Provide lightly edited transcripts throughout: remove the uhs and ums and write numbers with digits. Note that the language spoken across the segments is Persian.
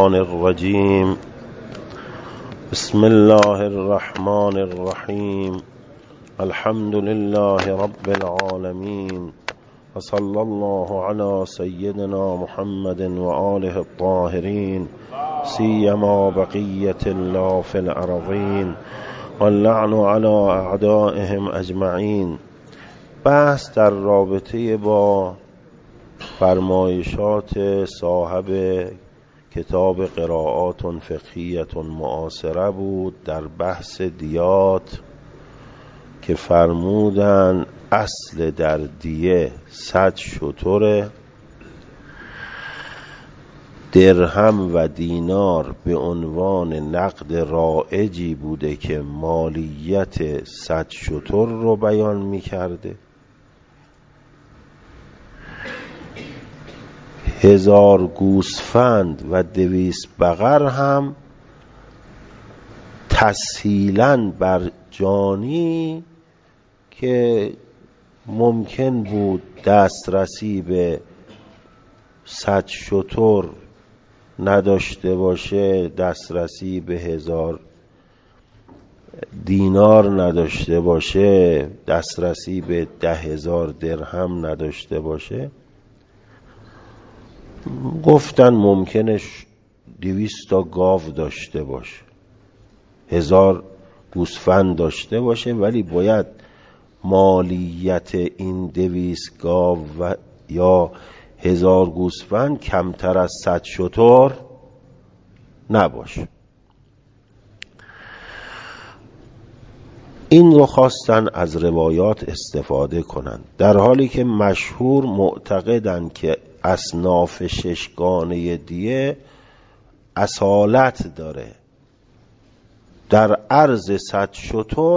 الرجیم. بسم الله الرحمن الرحیم. الحمد لله رب العالمین و صلی الله علی سیدنا محمد و آله الطاهرین سیما بقیة الله فی الارضین واللعن علی اعدائهم اجمعین. بحث در رابطه با فرمایشات صاحب کتاب قرائات فقهیة معاصره بود در بحث دیات که فرمودن اصل در دیه 100 شتر، درهم و دینار به عنوان نقد رایجی بوده که مالیت 100 شتر رو بیان می کرده. 1000 گوسفند و 200 بقر هم تسهیلاً بر جانی که ممکن بود دسترسی به 100 شتر نداشته باشه، دسترسی به 1000 دینار نداشته باشه، دسترسی به 10,000 درهم نداشته باشه. گفتن ممکنه 200 تا گاو داشته باشه، 1000 گوسفند داشته باشه، ولی باید مالیت این 200 گاو و یا 1000 گوسفند کمتر از 100 شتر نباشه. این رو خواستن از روایات استفاده کنن، در حالی که مشهور معتقدن که اصناف ششگانه دیه اصالت داره. در عرض 100 شتر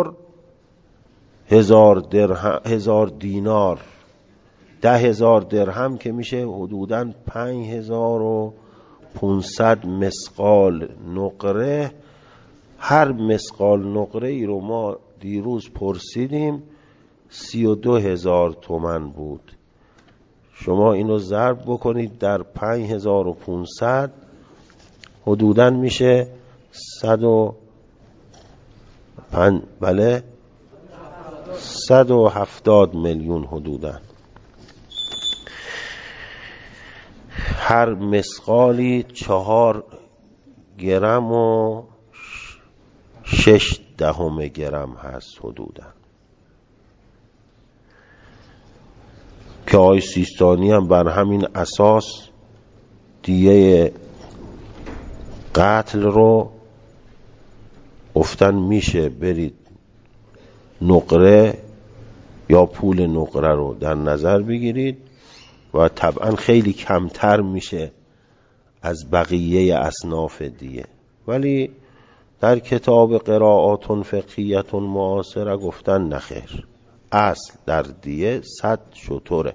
1000 دینار، 10,000 درهم که میشه حدوداً 5500 مسقال نقره. هر مسقال نقره ای رو ما دیروز پرسیدیم 32,000 تومان بود. شما اینو ضرب بکنید در 5500 حدوداً میشه 170 میلیون حدوداً. هر مسقالی 4 گرم و 6 دهم گرم هست حدوداً، که آقای سیستانی هم بر همین اساس دیه قتل رو گفتن میشه برید نقره یا پول نقره رو در نظر بگیرید و طبعا خیلی کمتر میشه از بقیه اصناف دیه. ولی در کتاب قرائات فقهیة معاصره گفتن نخیر، اصل در دیه 100 شتره.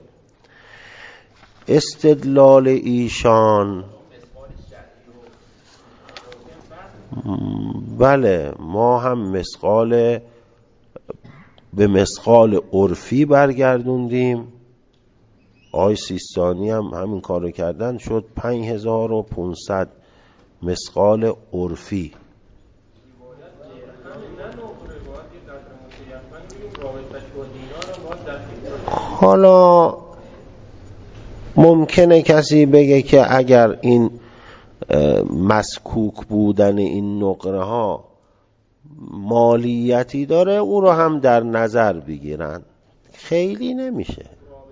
استدلال ایشان بله، ما هم به مسقال عرفی برگردوندیم، آقای سیستانی هم همین کارو کردن، شد 5500 مسقال عرفی. حالا ممکنه کسی بگه که اگر این مسکوک بودن این نقره ها مالیتی داره او رو هم در نظر بگیرن. خیلی نمیشه.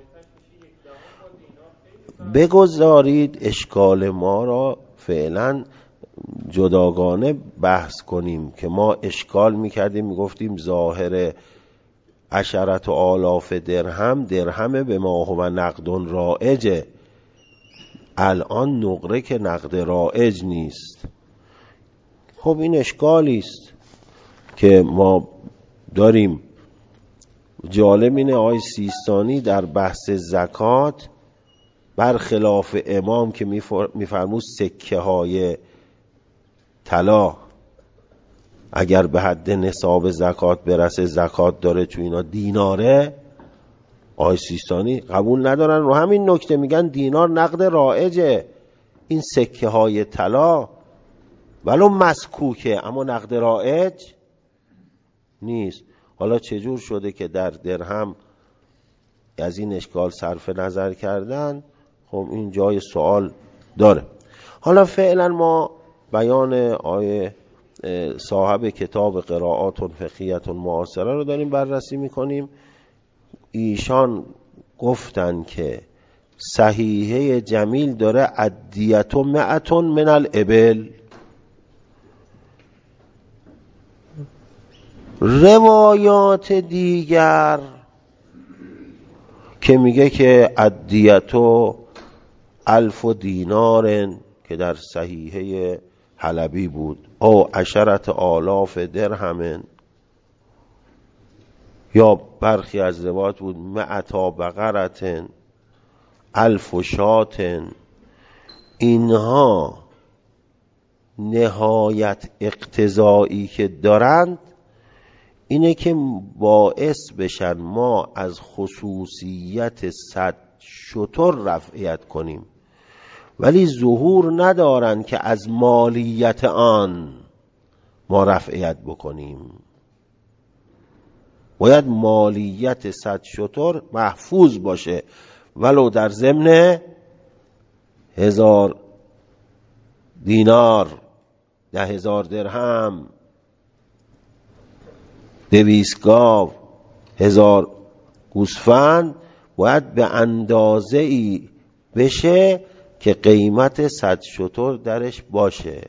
بگذارید اشکال ما را فعلا جداگانه بحث کنیم که ما اشکال میکردیم، میگفتیم ظاهر 10,000 درهم به ما هو نقد رایجه. الان نقره که نقد رایج نیست. خب این اشکالی است که ما داریم. جالب اینه آقای سیستانی در بحث زکات برخلاف امام که میفرمود سکه های طلا اگر به حد نصاب زکات برسه زکات داره، چون اینا دیناره، آقای سیستانی قبول ندارن. رو همین نکته میگن دینار نقد رایجه، این سکه های طلا ولو مسکوکه اما نقد رایج نیست. حالا چجور شده که در درهم از این اشکال صرف نظر کردن؟ خب این جای سوال داره. حالا فعلا ما بیان آیه صاحب کتاب قرائات فقهیه معاصره رو داریم بررسی میکنیم. ایشان گفتن که صحیحه جمیل داره ادیت و مئتون من الابل. روایات دیگر که میگه که ادیتو 1000 دینار که در صحیحه حلبی بود او 10,000 درهم، یا برخی از روایات بود 100 بقرة 1000 شاة. اینها نهایت اقتضایی که دارند اینه که باعث بشن ما از خصوصیت 100 شتر رفعیت کنیم، ولی ظهور ندارن که از مالیت آن ما رفعیت بکنیم. باید مالیت 100 شتر محفوظ باشه ولو در ضمن 1000 دینار، 10,000 درهم، 200 گاو، 1000 گوسفند، باید به اندازه ای بشه که قیمت 100 شتر درش باشه.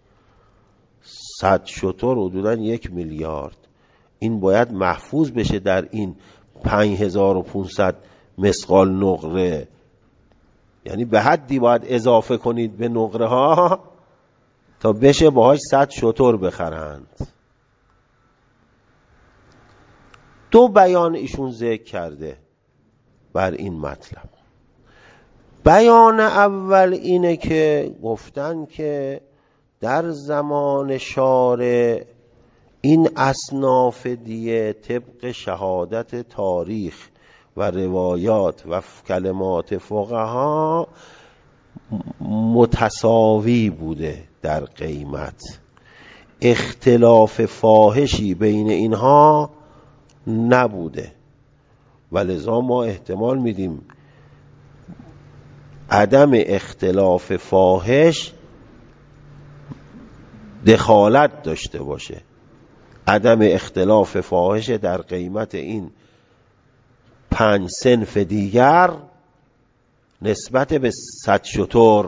100 شتر حدوداً 1 میلیارد. این باید محفوظ بشه در این 5500 مثقال نقره. یعنی به حدی باید اضافه کنید به نقره ها تا بشه باهاش 100 شتر بخرند. دو بیان ایشون ذکر کرده بر این مطلب. بیان اول اینه که گفتن که در زمان شارع این اصناف دیه طبق شهادت تاریخ و روایات و کلمات فقها متساوی بوده در قیمت، اختلاف فاحشی بین اینها نبوده، ولذا ما احتمال میدیم عدم اختلاف فاحش دخالت داشته باشه. عدم اختلاف فاحش در قیمت این 5 صنف دیگر نسبت به 100 شتر،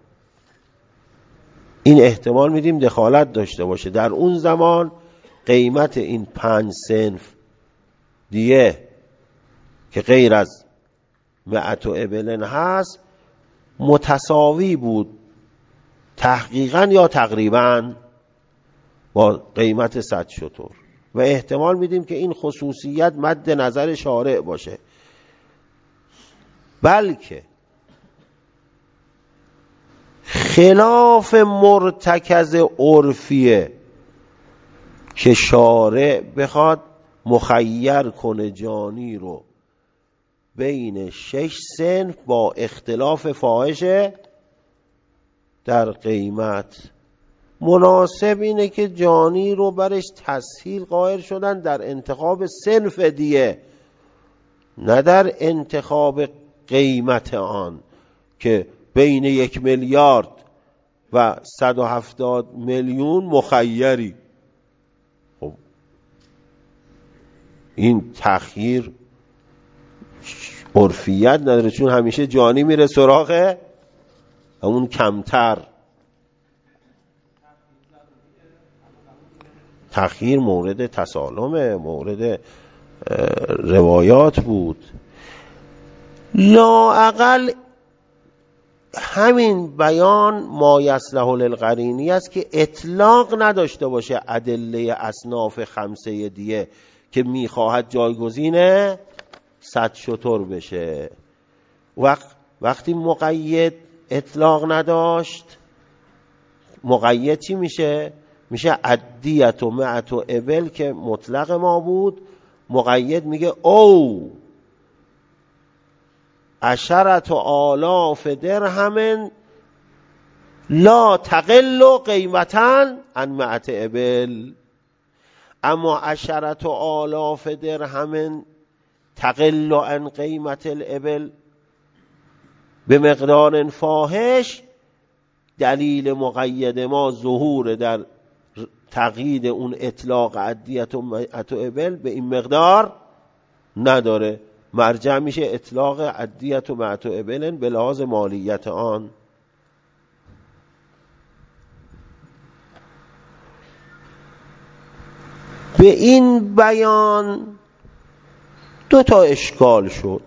این احتمال میدیم دخالت داشته باشه. در اون زمان قیمت این 5 صنف دیه که غیر از 100 ابلن هست متساوی بود تحقیقاً یا تقریباً با قیمت 100 شتر، و احتمال میدیم که این خصوصیت مد نظر شارع باشه. بلکه خلاف مرتکز عرفیه که شارع بخواد مخیر کنه جانی رو بین 6 صنف با اختلاف فاحش در قیمت. مناسب اینه که جانی رو برش تسهیل قائل شدن در انتخاب صنف دیه، نه در انتخاب قیمت آن که بین 1 میلیارد و 170 میلیون مخیری. خب این تخییر عرفیت نداره، چون همیشه جانی میره سراغ اون کمتر. تخییر مورد تسالم، مورد روایات بود. لااقل همین بیان ما یصلح للقرینی است که اطلاق نداشته باشه ادله اصناف 5 دیه که میخواهد جایگزین 100 شتر بشه. وقتی مقید اطلاق نداشت، مقید چی میشه؟ میشه ادیت و 100 ابل که مطلق ما بود، مقید میگه او 10,000 درهم لا تقل قیمتا عن 100 ابل، اما 10,000 درهم تقل عن قیمت الابل به مقدار فاحش، دلیل مقید ما ظهور در تقیید اون اطلاق عدیت و 100 ابل به این مقدار نداره. مرجع میشه اطلاق عدیت و 100 ابل به لحاظ مالیت آن. به این بیان 2 تا اشکال شد.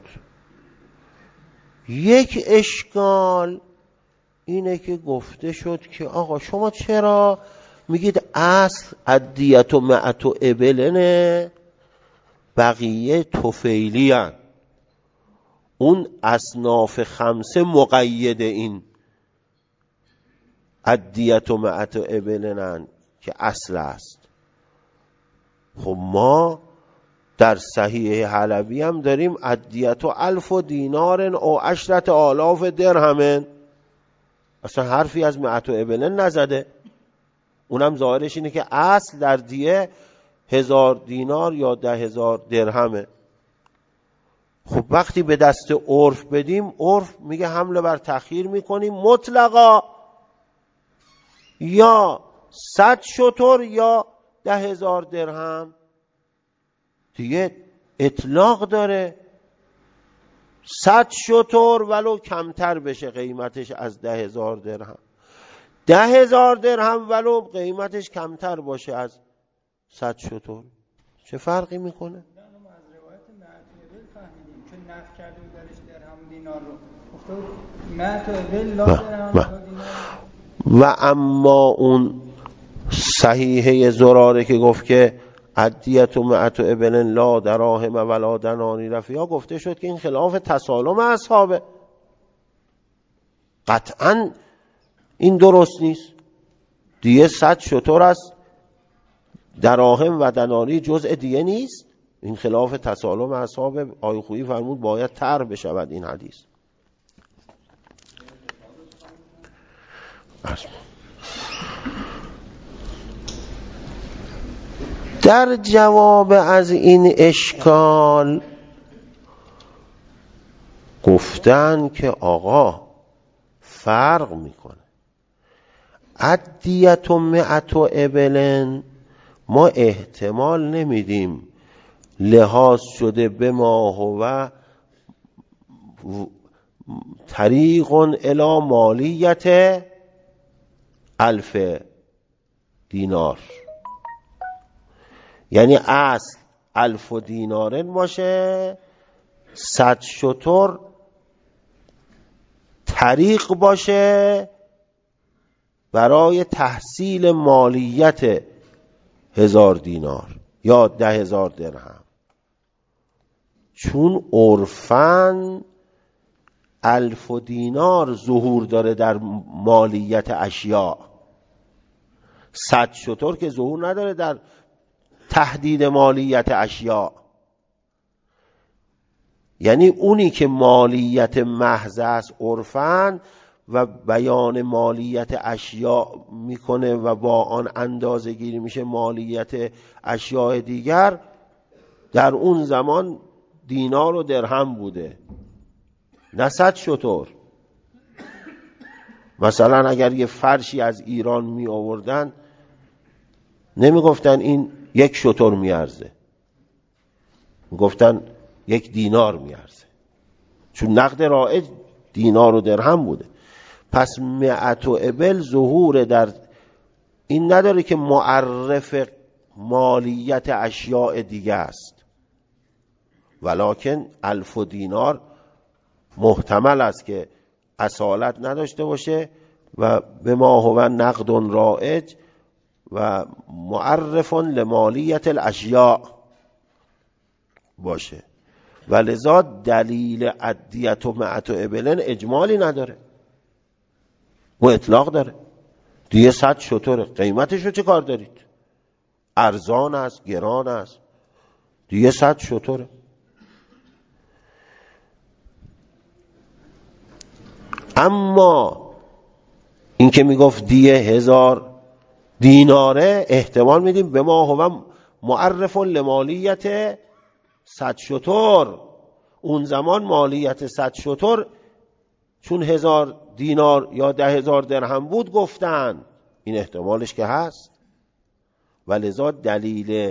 یک اشکال اینه که گفته شد که آقا شما چرا میگید اصل عدیت و 100 ابلنه، بقیه طفیلی هن، اون اصناف 5 مقید این عدیت و 100 ابلنن که اصل است. خب ما در صحیح حلبی هم داریم عدیت و 1000 دینار او 10,000 درهم، اصلا حرفی از 100 ابلن نزده. اونم ظاهرش اینه که اصل در دیه 1000 دینار یا 10,000 درهمه. خب وقتی به دست عرف بدیم، عرف میگه حمله بر تأخیر میکنیم مطلقا، یا 100 شتر یا 10,000 درهم، دیگه اطلاق داره. 100 شتر ولو کمتر بشه قیمتش از 10,000 درهم، 10,000 درهم ولو قیمتش کمتر باشه از 100 شتر، چه فرقی میکنه؟ نفی کرده بود درش درهم دینار رو گفته بود 100 ابل لا درهم دینار. و اما اون صحیحه زراره که گفت که عدیت و 100 ابل لا دراهم ولا دنانیر فیها، گفته شد که این خلاف تسالم اصحابه. قطعا این درست نیست. دیگه 100 شتر است، دراهم و دنانیر جزء دیگه نیست. این خلاف تسالم اصحاب. آیه خویی فرمود باید تر بشود این حدیث. در جواب از این اشکال گفتن که آقا فرق میکنه. عدیت و 100 ابلن ما احتمال نمیدیم لحاظ شده به ما هو طریق الی مالیت 1000 دینار، یعنی اصل 1000 دینار باشه، 100 شتر طریق باشه برای تحصیل مالیت 1000 دینار یا 10,000 درهم. چون عرفاً 1000 دینار ظهور داره در مالیت اشیاء، 100 شتر که ظهور نداره در تحدید مالیت اشیاء. یعنی اونی که مالیت محض است عرفاً و بیان مالیت اشیاء میکنه و با آن اندازه گیری میشه مالیت اشیاء دیگر، در اون زمان دینار و درهم بوده، نه 100 شتر. مثلا اگر یه فرشی از ایران می آوردن نمی گفتن این 1 شتر می ارزه، گفتن 1 دینار می ارزه، چون نقد رایج دینار و درهم بوده. پس 100 ابل ظهور در این نداره که معرف مالیت اشیاء دیگه است، ولکن 1000 دینار محتمل است که اصالت نداشته باشه و به ما هو نقد رایج و معرف لمالیت الاشیاء باشه، و لذا دلیل عدیت و 100 ابلن اجمالی نداره و اطلاق داره. دیگه 100 شتر قیمتشو چه کار دارید؟ ارزان است، گران است، دیگه 100 شتر. اما این که میگفت دیه 1000 دیناره احتمال میدیم به ما هو معرف لمالیت 100 شتر. اون زمان مالیت 100 شتر چون 1000 دینار یا 10,000 درهم بود گفتن، این احتمالش که هست. ولذا دلیل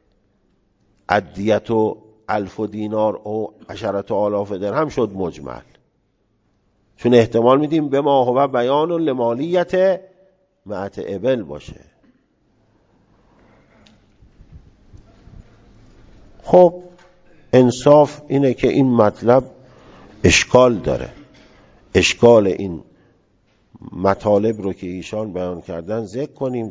ادیت و 1000 دینار و 10,000 درهم شد مجمل، چون احتمال میدیم به ما هو بیان و لمالیت مئت ابل باشه. خب انصاف اینه که این مطلب اشکال داره. اشکال این مطالب رو که ایشان بیان کردن ذکر کنیم.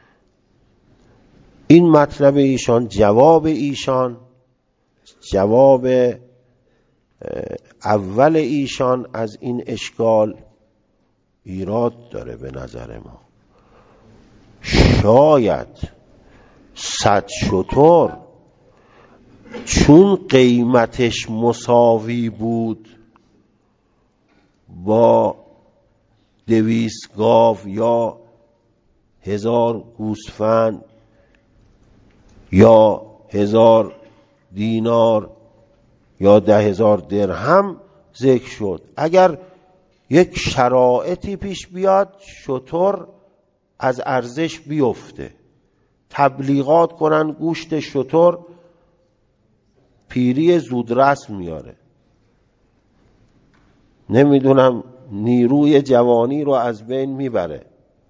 این مطلب ایشان، جواب ایشان، جواب اول ایشان از این اشکال ایراد داره به نظر ما. شاید 100 شتر چون قیمتش مساوی بود با 200 گاو یا 1000 گوسفند یا 1000 دینار یا 10,000 درهم ذکر شد. اگر یک شرایطی پیش بیاد شتر از ارزش بیفته، تبلیغات کنن گوشت شتر پیری زودرس میاره، نمیدونم نیروی جوانی رو از بین میبره،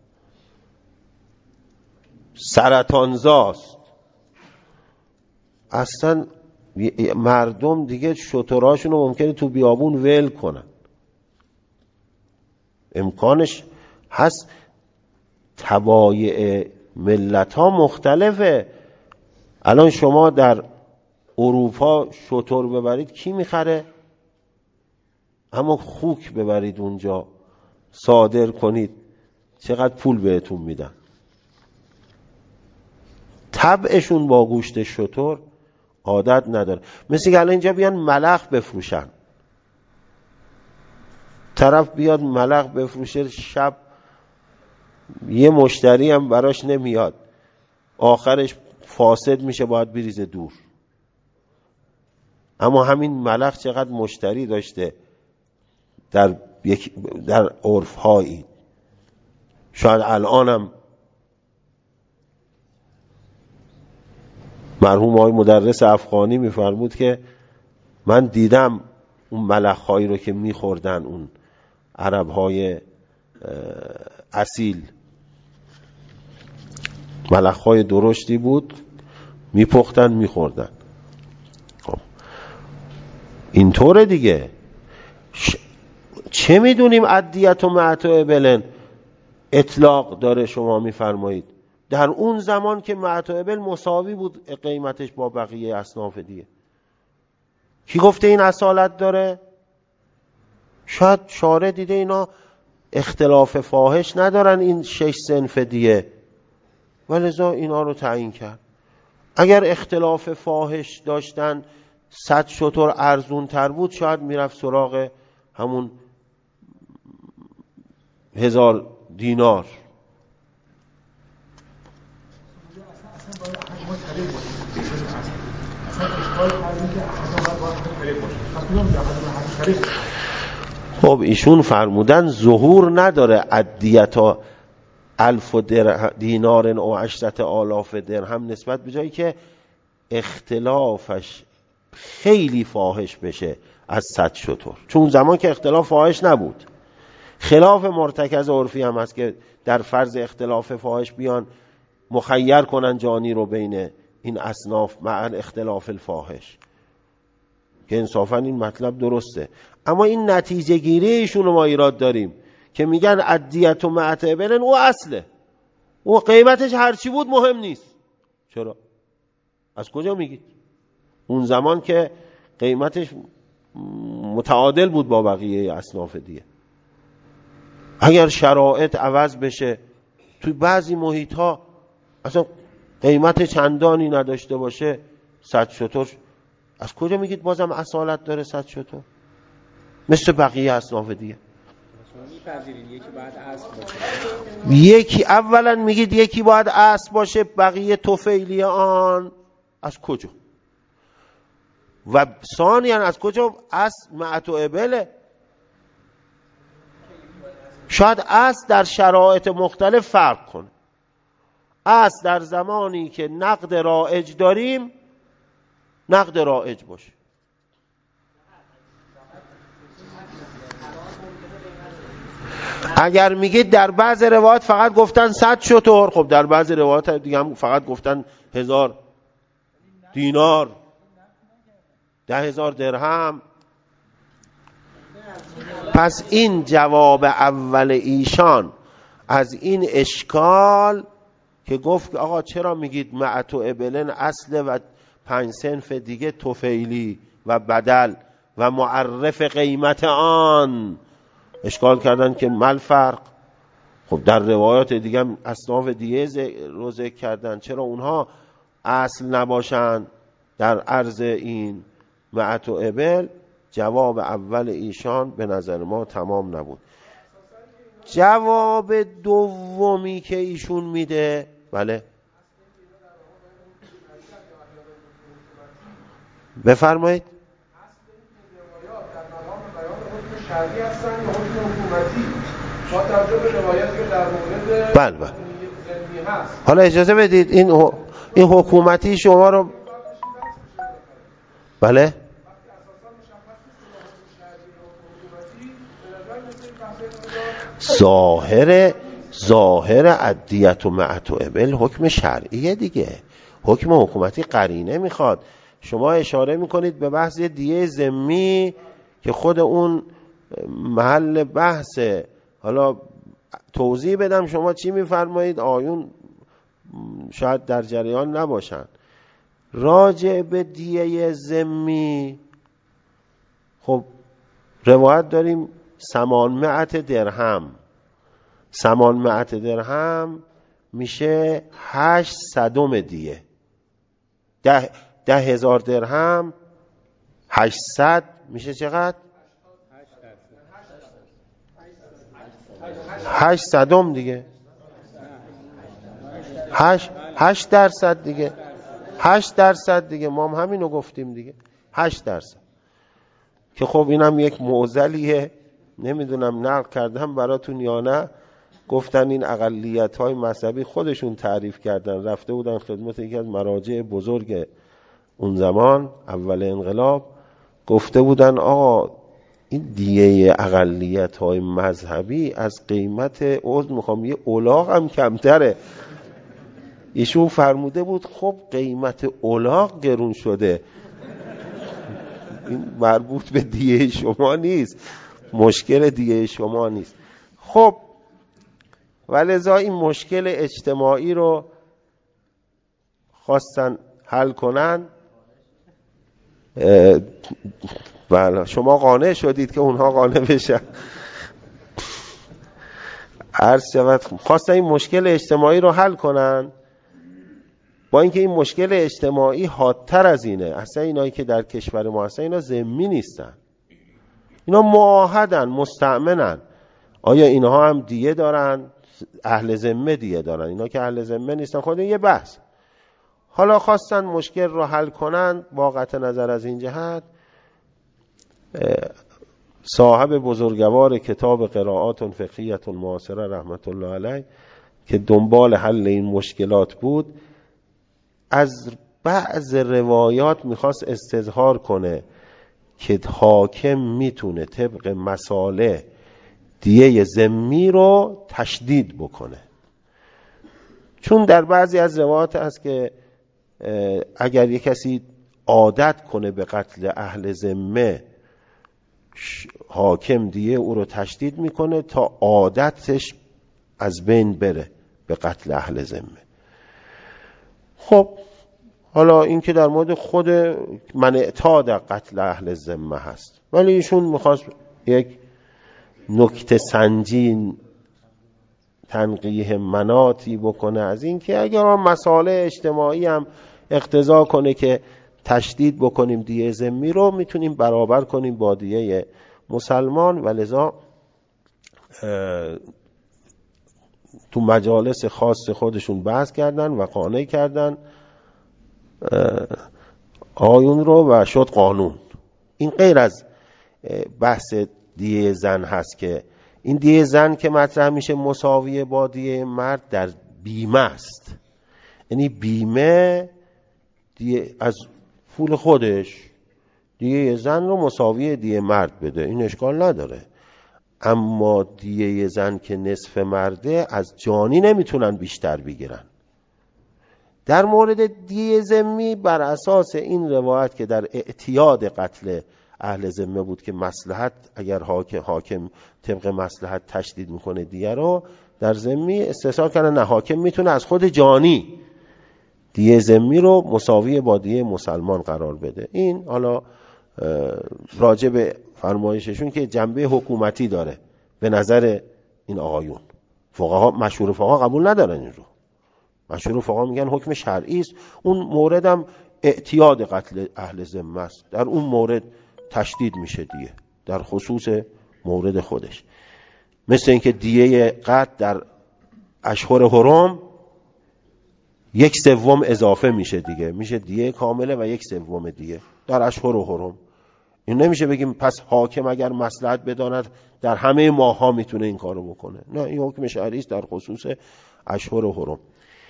سرطانزاست، اصلا مردم دیگه شتراشون رو ممکنه تو بیابون ول کنن. امکانش هست. طبایع ملت ها مختلفه. الان شما در اروپا شتر ببرید کی میخره؟ اما خوک ببرید اونجا صادر کنید چقدر پول بهتون میدن. طبعشون با گوشت شتر عادت نداره. مثل که الان اینجا بیان ملخ بفروشن، طرف بیاد ملخ بفروشه، شب یه مشتری هم براش نمیاد، آخرش فاسد میشه، باید بریزه دور. اما همین ملخ چقدر مشتری داشته در عرف هایی. شاید الانم مرحوم آقای مدرس افغانی میفرمود که من دیدم اون ملخ هایی رو که میخوردن اون عرب های اصیل، ملخ های درشتی بود، میپختن میخوردن. خب اینطوره دیگه. چه میدونیم ادیت و مئت ابل اطلاق داره شما میفرمایید. در اون زمان که مئت ابل مساوی بود قیمتش با بقیه اصناف دیگه. کی گفته این اصالت داره؟ شاید شارع دیده اینا اختلاف فاحش ندارن این 6 صنف دیگه، ولذا اینا رو تعیین کرد. اگر اختلاف فاحش داشتن 100 شتر ارزون تر بود، شاید میرفت سراغ همون 1000 دینار. خب ایشون فرمودن ظهور نداره ادیتا 1000 دینار و 10,000 درهم نسبت به جایی که اختلافش خیلی فاحش بشه از 100 شتر. چون زمان که اختلاف فاحش نبود، خلاف مرتکز عرفی هم هست که در فرض اختلاف فاحش بیان مخیر کنن جانی رو بین این اصناف مع اختلاف الفاحش، که انصافا این مطلب درسته. اما این نتیجه گیری ایشون رو ما ایراد داریم که میگن ادیت و مئت ابل او اصله، او قیمتش هرچی بود مهم نیست. چرا؟ از کجا میگید؟ اون زمان که قیمتش متعادل بود با بقیه اصناف دیگه. اگر شرایط عوض بشه، توی بعضی محیط ها اصلا قیمت چندانی نداشته باشه 100 شتر، از کجا میگید بازم اصالت داره 100 شتر مثل بقیه اصناف دیگه؟ میپذیرین یکی باید اسب باشه؟ یکی اولا میگید یکی باید اسب باشه، بقیه طفیلی آن از کجا؟ و ثانیاً از کجا اسب معت و ابله؟ شاید اسب در شرایط مختلف فرق کنه. اسب در زمانی که نقد رایج داریم نقد رایج باشه. اگر میگید در بعض روایات فقط گفتن 100 شتر، خب در بعض روایات دیگه هم فقط گفتن 1000 دینار، 10,000 درهم. پس این جواب اول ایشان از این اشکال که گفت آقا چرا میگید معت و ابلن اصل و 5 صنف دیگه طفیلی و بدل و معرف قیمت آن، اشکال کردن که مل فرق. خب در روایات دیگه هم اصناف دیگه رو ذکر کردن، چرا اونها اصل نباشن در عرض این معت و ابل؟ جواب اول ایشان به نظر ما تمام نبود. جواب دومی که ایشون میده، بله بفرمایید. شرعی هستن یا حکم حکومتی؟ با توجه به روایتی که در مورد بله هست. حالا اجازه بدید این حکومتی شما رو بله ظاهر عدیت و معت و ابل حکم شرعیه دیگه. حکم حکومتی قرینه میخواد. شما اشاره میکنید به بحث دیه ذمی که خود اون محل بحثه. حالا توضیح بدم شما چی میفرمایید، آیون شاید در جریان نباشن. راجع به دیه ذمی خب روایت داریم 800 درهم. 800 درهم میشه 800 دیه. 10,000 درهم 800 میشه چقدر؟ 800 دیگه. 8% دیگه. 8% دیگه. ما هم همینو گفتیم دیگه. 8%. که خب اینم یک معضلیه، نمیدونم نقل کردم براتون یا نه. گفتن این اقلیت‌های مذهبی خودشون تعریف کردن، رفته بودن خدمت یکی از مراجع بزرگ اون زمان اول انقلاب، گفته بودن آقا این دیه اقلیت‌های مذهبی از قیمت عضو میخوام یه الاغ هم کمتره. ایشون فرموده بود خب قیمت الاغ گرون شده، این مربوط به دیه شما نیست، مشکل دیه شما نیست. خب ولذا این مشکل اجتماعی رو خواستن حل کنن. بله شما قانع شدید که اونها قانع بشن. عرض شود خواستن این مشکل اجتماعی رو حل کنن، با اینکه این مشکل اجتماعی حادتر از اینه. اصلا اینایی که در کشور ما هستن اینا ذمی نیستن، اینا معاهدن، مستأمنن. آیا اینها هم دیه دارن؟ اهل ذمه دیه دارن. اینا که اهل ذمه نیستن خود این یه بحث. حالا خواستن مشکل رو حل کنن. با قطع نظر از این جهت صاحب بزرگوار کتاب قرائات فقهیه معاصره رحمت الله علیه که دنبال حل این مشکلات بود، از بعض روایات میخواست استظهار کنه که حاکم میتونه طبق مساله دیه ذمی رو تشدید بکنه. چون در بعضی از روایات هست که اگر یک کسی عادت کنه به قتل اهل ذمه، حاکم دیه او رو تشدید میکنه تا عادتش از بین بره به قتل اهل ذمه. خب حالا این که در مورد خود من اعتاد قتل اهل ذمه هست، ولی ایشون میخواست یک نکته سنجین تنقیح مناطی بکنه از این که اگر مسائل اجتماعی هم اقتضا کنه که تشدید بکنیم دیه ذمی رو، میتونیم برابر کنیم با دیه مسلمان. ولذا تو مجالس خاص خودشون بحث کردن و قانع کردن آیون رو و شد قانون. این غیر از بحث دیه زن هست که این دیه زن که مطرح میشه مساوی با دیه مرد در بیمه است. یعنی بیمه دیه از پول خودش دیه زن رو مساوی دیه مرد بده، این اشکال نداره. اما دیه زن که نصف مرده از جانی نمیتونن بیشتر بگیرن. در مورد دیه ذمی بر اساس این روایت که در اعتیاد قتل اهل ذمه بود که مصلحت اگر حاکم طبق مصلحت تشدید میکنه دیه رو، در ذمی استحصال کردن نه، حاکم میتونه از خود جانی دیه ذمی رو مساوی با دیه مسلمان قرار بده. این حالا راجع به فرمایششون که جنبه حکومتی داره به نظر این آقایون. فقها مشهور فقها قبول ندارن این رو. مشهور فقها میگن حکم شرعی است. اون موردم اعتیاد قتل اهل ذمه است، در اون مورد تشدید میشه دیه در خصوص مورد خودش. مثل اینکه دیه قتل در اشهر حرم 1/3 اضافه میشه دیگه، میشه دیه کامله و 1/3 دیه در اشهر حرم. این نمیشه بگیم پس حاکم اگر مصلحت بداند در همه ماه ها میتونه این کارو بکنه. نه، این حکم شرعی است در خصوص اشهر حرم.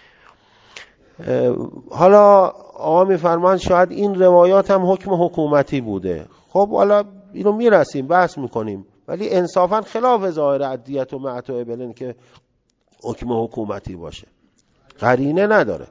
حالا آقا میفرمان شاید این روایات هم حکم حکومتی بوده. خب حالا اینو میرسیم بحث میکنیم، ولی انصافا خلاف ظاهر عدیت و معت و ابلن که حکم حکومتی باشه، قرینه نداره.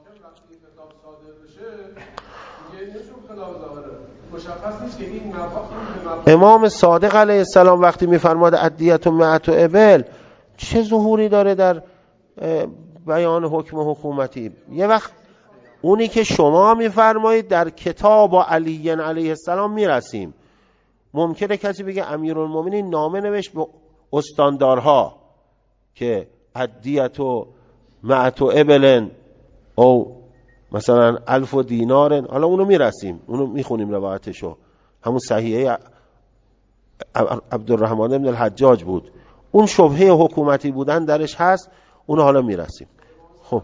امام صادق علیه السلام وقتی میفرماد عدیت و معت و ابل، چه ظهوری داره در بیان حکم حکومتی؟ یه وقت اونی که شما میفرمایید در کتاب علی علیه السلام میرسیم. ممکنه کسی بگه امیرالمومنین نامه نوشت به استاندارها که عدیت و معت و ابلن او مثلا 1000 دینار. حالا اونو میرسیم، اونو میخونیم روایتشو، همون صحیحه عبدالرحمن بن الحجاج بود، اون شبهه حکومتی بودن درش هست، اونو حالا میرسیم. خب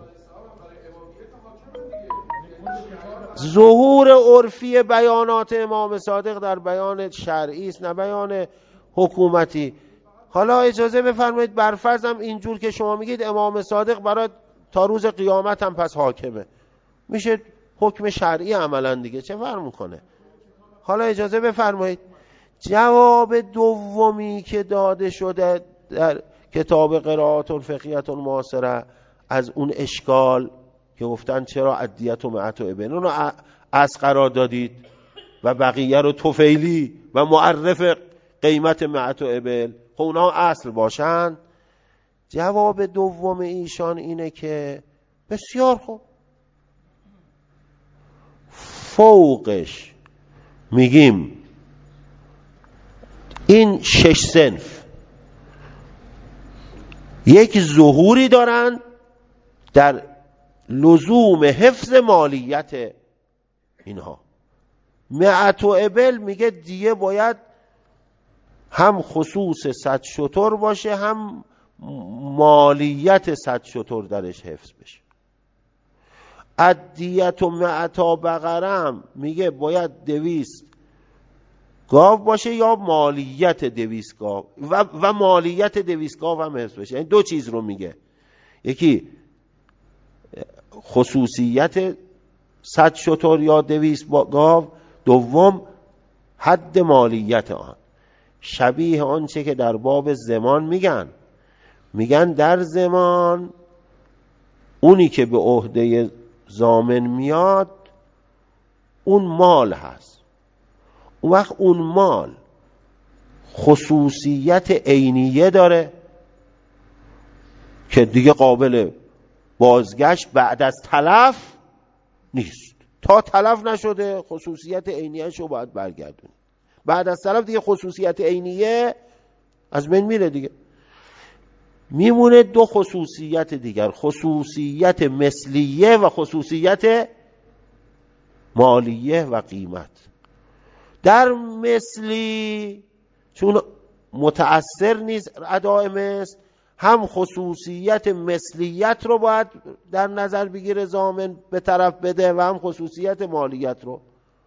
ظهور عرفی بیانات امام صادق در بیان شرعی است نه بیان حکومتی. حالا اجازه بفرمایید برفرضم اینجور که شما میگید امام صادق برای تا روز قیامت هم پس حاکمه، میشه حکم شرعی عملا دیگه، چه فرق میکنه؟ حالا اجازه بفرمایید جواب دومی که داده شده در کتاب قرائات الفقهیه المعاصره از اون اشکال که گفتن چرا عدیت و معت و ابن رو از قرار دادید و بقیه رو طفیلی و معرف قیمت معت و ابل، خب اونا اصل باشن. جواب دوم ایشان اینه که بسیار خوب، فوقش میگیم این 6 صنف یک ظهوری دارن در لزوم حفظ مالیت اینها. معت و ابل میگه دیگه باید هم خصوص 100 شتر باشه هم مالیت 100 شتر درش حفظ بشه. عدیت و معتا بقرم میگه باید 200 گاو باشه یا مالیت 200 گاو و مالیت 200 گاو هم حفظ بشه. یعنی دو چیز رو میگه، یکی خصوصیت 100 شتر یا 200 گاو، دوم حد مالیت آن. شبیه آنچه که در باب زمان میگن در زمان اونی که به عهده ضامن میاد اون مال هست. اون وقت اون مال خصوصیت عینیه داره که دیگه قابل بازگشت بعد از تلف نیست. تا تلف نشده خصوصیت عینیه‌اش رو باید برگردونی. بعد از تلف دیگه خصوصیت عینیه از بین میره دیگه. میمونه دو خصوصیت دیگر، خصوصیت مثلیه و خصوصیت مالیه و قیمت. در مثلی چون متأثر نیست اداء مثل، هم خصوصیت مثلیت رو باید در نظر بگیره ضامن به طرف بده و هم خصوصیت مالیت رو.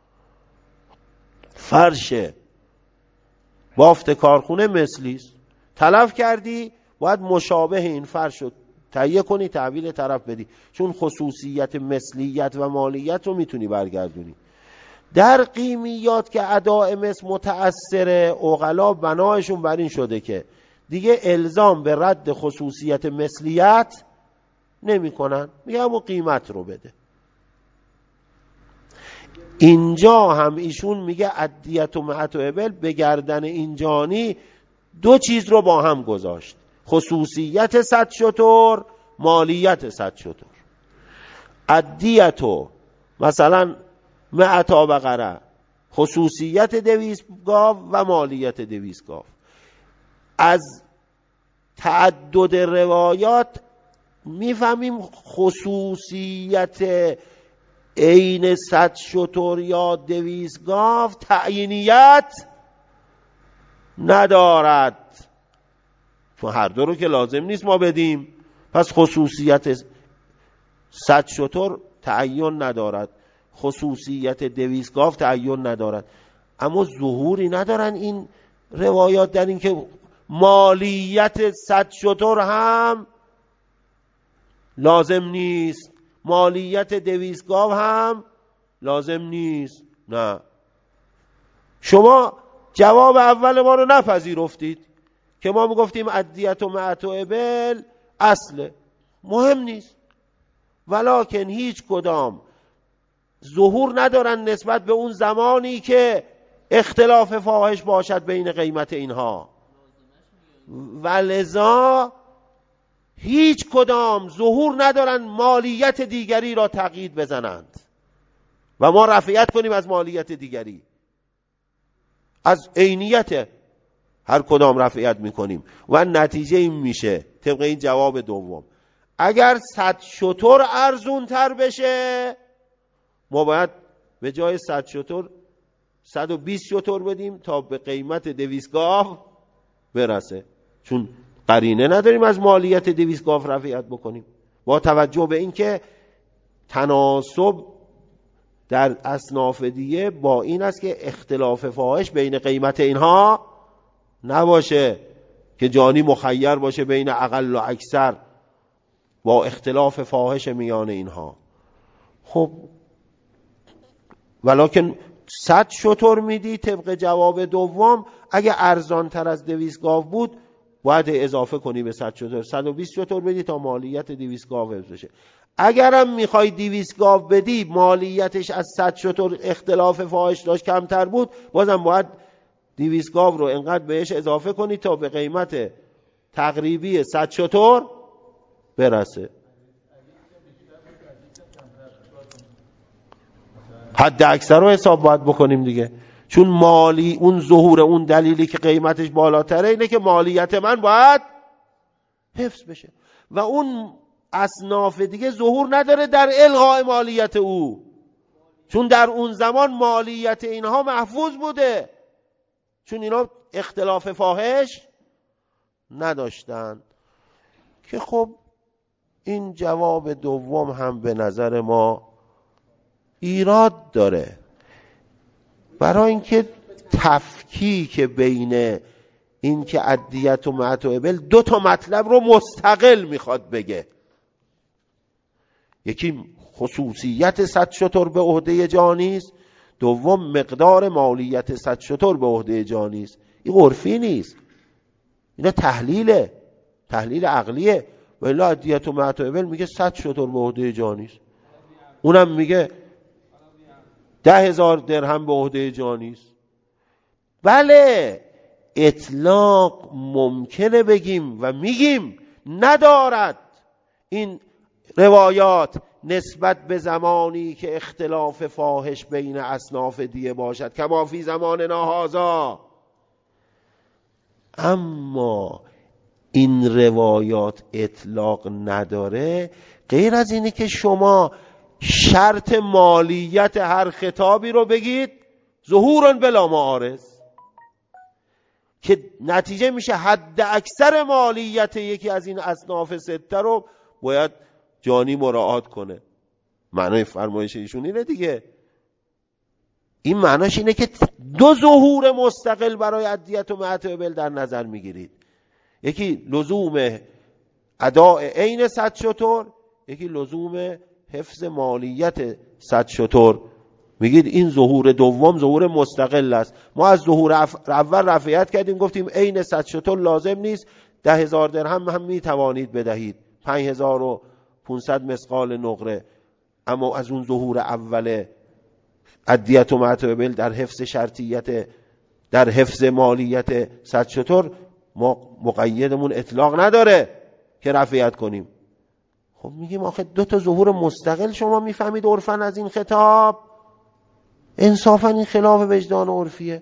فرش بافت کارخونه مثلی است، تلف کردی باید مشابه این فرش رو تهیه کنی تحویل طرف بدی، چون خصوصیت مثلیت و مالیت رو میتونی برگردونی. در قیمیات که اداء مثل متأثره، عقلا بنایشون بر این شده که دیگه الزام به رد خصوصیت مثلیت نمی کنن، میگه همون قیمت رو بده. اینجا هم ایشون میگه عدیت و معت و ابل به گردن اینجانی دو چیز رو با هم گذاشت، خصوصیت 100 شتر، مالیت 100 شتر. عدیت و مثلا معتا بقره، خصوصیت 200 گاو و مالیت 200 گاو. از تعدد روایات میفهمیم خصوصیت عین 100 شتر یا 200 گاو تعیینیت ندارد، چون هر دو رو که لازم نیست ما بدیم، پس خصوصیت 100 شتر تعیین ندارد، خصوصیت 200 گاو تعیین ندارد. اما ظهوری ندارن این روایات در این که مالیت 100 شتر هم لازم نیست، مالیت 200 گاو هم لازم نیست. نه، شما جواب اول ما رو نپذیرفتید که ما میگفتیم عدیت و معت و ابل اصله، مهم نیست، ولکن هیچ کدام ظهور ندارن نسبت به اون زمانی که اختلاف فاحش باشد بین قیمت اینها، ولذا هیچ کدام ظهور ندارن مالیت دیگری را تقیید بزنند و ما رفعیت کنیم از مالیت دیگری، از عینیت هر کدام رفعیت میکنیم و نتیجه این میشه طبق این جواب دوم اگر 100 شتر ارزون تر بشه ما باید به جای 100 شتر 120 شتر بدیم تا به قیمت 200 گاو برسه، چون قرینه نداریم از مالیت 200 گاو رفعیت بکنیم، با توجه به اینکه تناسب در اصناف دیگه با این است که اختلاف فاحش بین قیمت اینها نباشه که جانی مخیر باشه بین اقل و اکثر با اختلاف فاحش میان اینها. خب ولکن 100 شتر میدی طبق جواب دوم، اگه ارزان تر از 200 گاو بود باید اضافه کنی به 100 شتر، 120 شتر بدی تا مالیت 200 گاو حفظ بشه. اگرم میخوای 200 گاو بدی مالیتش از 100 شتر اختلاف فاحش داشت کمتر بود، بازم باید 200 گاو رو انقدر بهش اضافه کنی تا به قیمت تقریبی 100 شتر برسه. حد اکثر رو حساب باید بکنیم دیگه، چون مالی اون ظهور اون دلیلی که قیمتش بالاتره اینه که مالیت من باید حفظ بشه و اون اصناف دیگه ظهور نداره در الغاء مالیت او، چون در اون زمان مالیت اینها محفوظ بوده، چون اینا اختلاف فاحش نداشتن. که خب این جواب دوم هم به نظر ما ایراد داره، برای اینکه تفکیک بین این که عدیت و معت و ابل دو تا مطلب رو مستقل میخواد بگه، یکی خصوصیت 100 شتر به عهده جانی است، دوم مقدار مالیت 100 شتر به عهده جانی است. این عرفی نیست، اینا تحلیله، تحلیل عقلیه. ولی عدیت و معت و ابل میگه 100 شتر به عهده جانی است، اونم میگه 10,000 درهم به عهده جانی است. بله اطلاق ممکنه بگیم و میگیم ندارد این روایات نسبت به زمانی که اختلاف فاحش بین اصناف دیگه باشد کما فی زماننا هذا، اما این روایات اطلاق نداره غیر از اینه که شما شرط مالیت هر خطابی رو بگید ظهورا بلا معارض، که نتیجه میشه حد اکثر مالیت یکی از این اصناف سته رو باید جانی مراعات کنه. معنای فرمایش ایشون اینه دیگه. این معناش اینه که دو ظهور مستقل برای عدیت و معتوبل در نظر میگیرید. یکی لزوم اداء عین 100 شتر، یکی لزوم حفظ مالیت 100 شتر. میگید این ظهور دوم ظهور مستقل است. ما از ظهور اول رفعیت کردیم، گفتیم عین 100 شتر لازم نیست، 10,000 درهم هم میتوانید بدهید، 5,500 مثقال نقره. اما از اون ظهور اول عدیت و معتوبل در حفظ شرطیت، در حفظ مالیت 100 شتر، ما مقیدمون اطلاق نداره که رفعیت کنیم. خب میگیم آخه دو تا ظهور مستقل شما میفهمید عرفاً از این خطاب؟ انصافاً این خلاف وجدان عرفیه.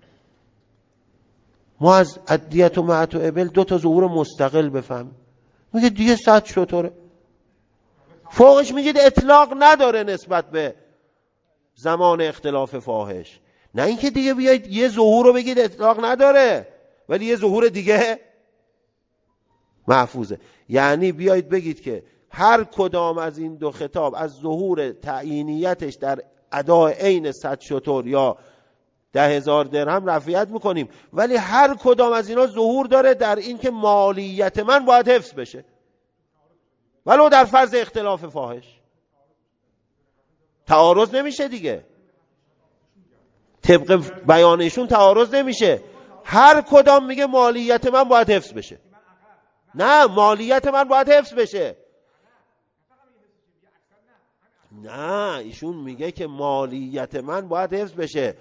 ما از عدیت و معتوبل دو تا ظهور مستقل بفهمیم. میگه دیگه 100 شتره، فوقش میگید اطلاق نداره نسبت به زمان اختلاف فاحش. نه اینکه دیگه بیایید یه ظهور رو بگید اطلاق نداره ولی یه ظهور دیگه محفوظه. یعنی بیایید بگید که هر کدام از این دو خطاب از ظهور تعیینیتش در اداء عین 100 شتر یا 10,000 درهم رفعیت میکنیم، ولی هر کدام از اینا ظهور داره در این که مالیت من باید حفظ بشه ولو در فرض اختلاف فاحش. تعارض نمیشه دیگه، طبق بیانشون تعارض نمیشه. هر کدام میگه مالیت من باید حفظ بشه. نه، مالیت من باید حفظ بشه. نه، ایشون میگه که مالیت من باید حفظ بشه.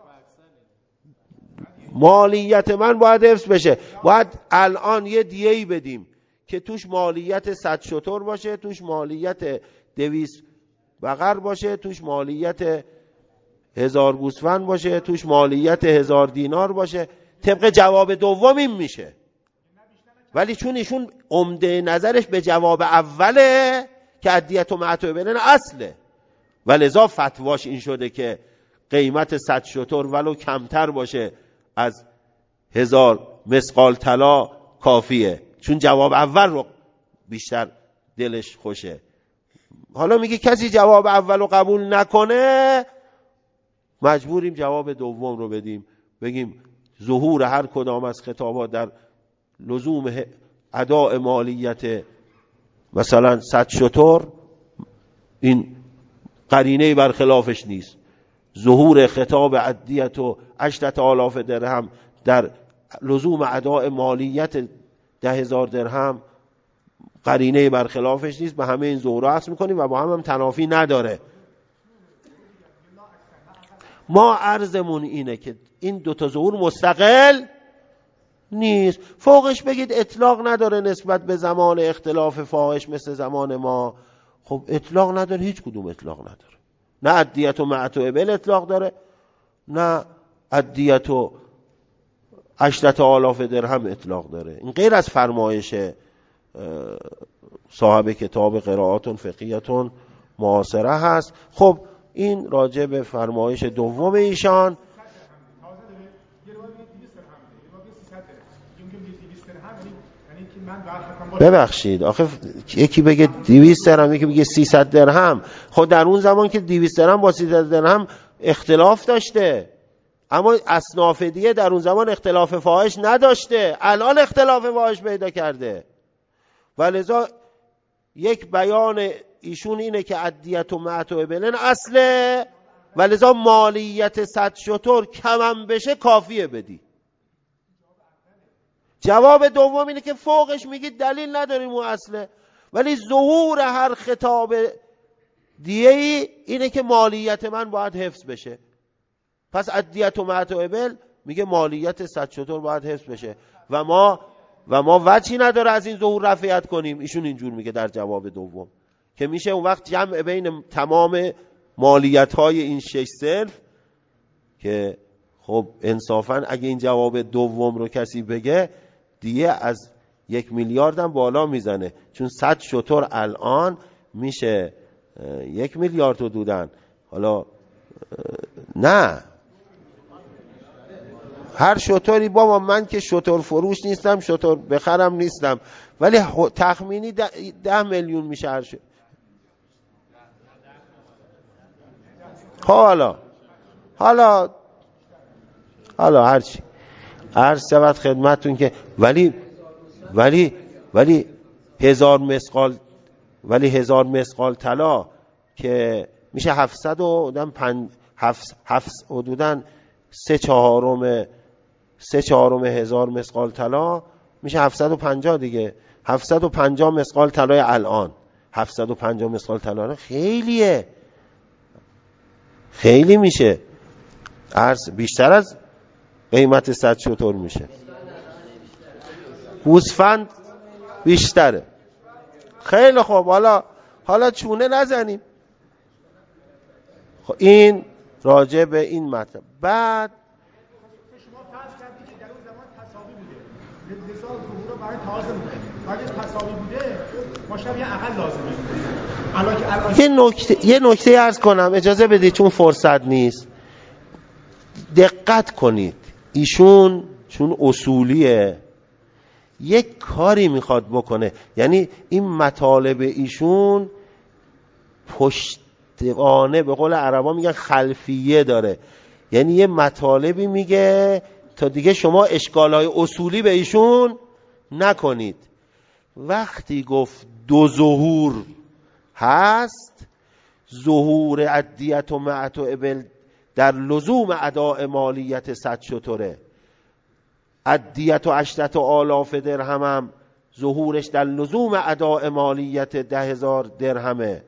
مالیت من باید حفظ بشه. باید الان یه دیه‌ای بدیم که توش مالیت 100 شتر باشه، توش مالیت 200 بقر باشه، توش مالیت 1000 گوسفند باشه، توش مالیت 1000 دینار باشه. طبق جواب دوم این میشه. ولی چون ایشون عمده نظرش به جواب اوله که عدیت و معتوبل اصله، ولذا فتواش این شده که قیمت 100 شتر ولو کمتر باشه از 1000 مثقال طلا کافیه، چون جواب اول رو بیشتر دلش خوشه. حالا میگه کسی جواب اول رو قبول نکنه مجبوریم جواب دوم رو بدیم، بگیم ظهور هر کدام از خطابات در لزوم اداء مالیت مثلا 100 شتر این قرینه برخلافش نیست. ظهور خطاب عدیت و 8,000 درهم در لزوم اداء مالیت 10,000 درهم قرینه برخلافش نیست. به همه این ظهورها عکس میکنیم و با هم تنافی نداره. ما عرضمون اینه که این دوتا ظهور مستقل نیست. فوقش بگید اطلاق نداره نسبت به زمان اختلاف فاحش مثل زمان ما. خب اطلاق نداره، هیچ کدوم اطلاق نداره. نه عدیت و معتوبل اطلاق داره، نه عدیت و 8,000 درهم اطلاق داره. این غیر از فرمایش صاحب کتاب قرائات فقهیه معاصره هست. خب این راجع به فرمایش دوم ایشان. ببخشید آخه یکی بگه 200 درهم یکی بگه 300 درهم. خود در اون زمان که 200 درهم با 300 درهم اختلاف داشته، اما اصناف دیگه در اون زمان اختلاف فاحش نداشته، الان اختلاف فاحش پیدا کرده. ولذا یک بیان ایشون اینه که عدیت و معتوبل اصله، ولذا مالیت 100 شتر کمم بشه کافیه بدی. جواب دوم اینه که فوقش میگید دلیل نداریم اون اصله، ولی ظهور هر خطاب دیگه‌ای اینه که مالیت من باید حفظ بشه. پس عدیت و معتوبل میگه مالیت 100 شتر باید حفظ بشه و ما وجهی نداره از این ظهور رفعیت کنیم. ایشون اینجور میگه در جواب دوم که میشه اون وقت جمع بین تمام مالیت های این 6 صنف که خب انصافا اگه این جواب دوم رو کسی بگه دیگه از 1 میلیارد هم بالا میزنه، چون 100 شتر الان میشه 1 میلیارد حدوداً. حالا نه هر شتری بابا، من که شتر فروش نیستم، شتر بخرم نیستم، ولی تخمینی 10 میلیون میشه هر شتر. حالا هرچی عرض شود خدمتون که ولی 1000 مسقال طلا که میشه 700 و حدوداً 3/4 1000 مسقال طلا میشه 750 دیگه. 750 مسقال طلای الان، 750 مسقال طلا خیلیه، خیلی میشه، عرض بیشتر از قیمت 100 شتر میشه. گوسفند بیشتره. خیلی خوب، حالا چونه نزنیم. خب این راجع به این مطلب. بعد شما فرض کردید که در اون زمان تساوی بوده، لذا ظهور برای تازه بوده، ولی تساوی بوده ماشاءالله یه عقل لازمه. یه نکته عرض کنم، اجازه بدید چون فرصت نیست. دقت کنید، ایشون چون اصولیه یک کاری میخواد بکنه، یعنی این مطالب ایشون پشتوانه، به قول عربا میگن خلفیه داره، یعنی یه مطالبی میگه تا دیگه شما اشکالای اصولی به ایشون نکنید. وقتی گفت 2 ظهور هست، ظهور عدیت و معت و ابل در لزوم اداء مالیت 100 شتره، عدیت و 8,000 درهم هم ظهورش در لزوم اداء مالیت 10,000 درهمه.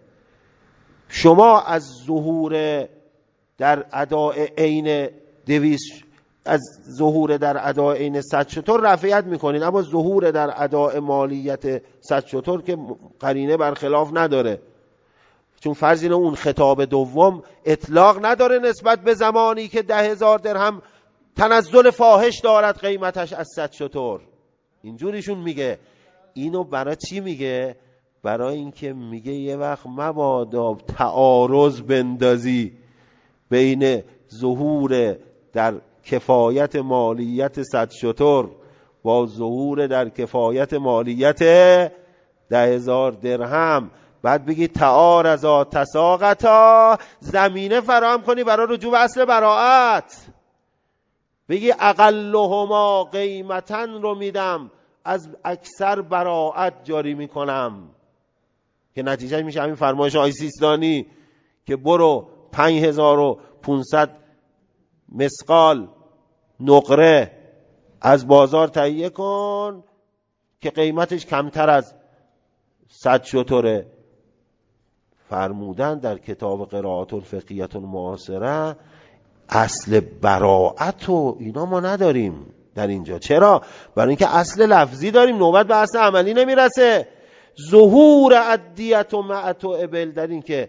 شما از ظهور در اداء عین 200 از ظهور در اداء عین 100 شتر رفعیت میکنید، اما ظهور در اداء مالیت 100 شتر که قرینه برخلاف نداره، چون فرض اینه اون خطاب دوم اطلاق نداره نسبت به زمانی که 10,000 درهم تنزل فاحش دارد قیمتش از 100 شتر. اینجوریشون میگه. اینو برای چی میگه؟ برای اینکه میگه یه وقت مبادا تعارض بندازی بین ظهور در کفایت مالیت 100 شتر با ظهور در کفایت مالیت 10,000 درهم، بعد بگی تعارضا تساقطا، زمینه فراهم کنی برای رجوع به اصل براءت. بگی اقلهما قیمتن رو میدم، از اکثر براءت جاری میکنم، که نتیجه میشه همین فرمایش آقای سیستانی که برو 5,500 مسقال نقره از بازار تهیه کن که قیمتش کمتر از 100 شتره. فرمودن در کتاب قرائات الفقهیه المعاصره اصل براءت و اینا ما نداریم در اینجا. چرا؟ برای اینکه اصل لفظی داریم، نوبت به اصل عملی نمیرسه. ظهور عدیت و معت و ابل در این که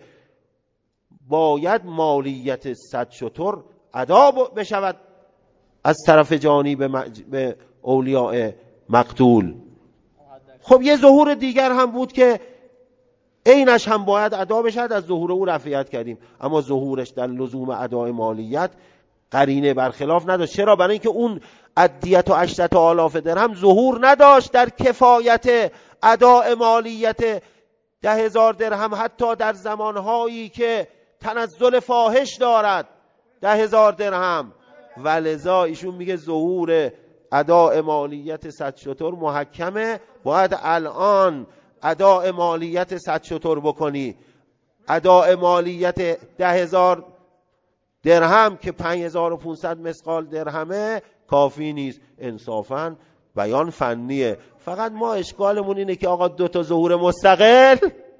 باید مالیت 100 شتر ادا بشود از طرف جانب به اولیاء مقتول. خب یه ظهور دیگر هم بود که اینش هم باید ادا بشد، از ظهور او رفعیت کردیم، اما ظهورش در لزوم ادای مالیت قرینه برخلاف نداشت. چرا؟ برای اینکه اون عدیت و 8,000 درهم ظهور نداشت در کفایت اداء مالیت 10,000 درهم، حتی در زمانهایی که تنزل فاحش دارد 10,000 درهم. ولذا ایشون میگه ظهور اداء مالیت 100 شتر محکمه، باید الان اداء مالیت 100 شتر بکنی. اداء مالیت 10,000 درهم که 5,500 مسقال درهمه کافی نیست. انصافاً بیان فنیه، فقط ما اشکالمون اینه که آقا 2 ظهور مستقل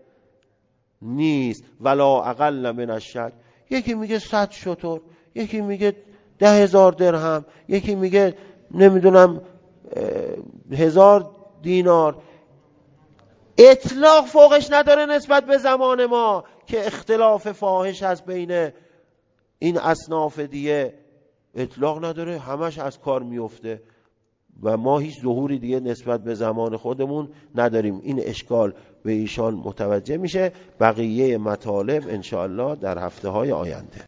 نیست. ولا اقل من الشک، یکی میگه 100 شتر، یکی میگه 10,000 درهم، یکی میگه نمیدونم 1,000 دینار. اطلاق فوقش نداره نسبت به زمان ما که اختلاف فاحش هست بین این اصناف دیگه، اطلاق نداره، همش از کار میفته و ما هیچ ظهوری دیگه نسبت به زمان خودمون نداریم. این اشکال به ایشان متوجه میشه. بقیه مطالب انشاءالله در هفته‌های آینده.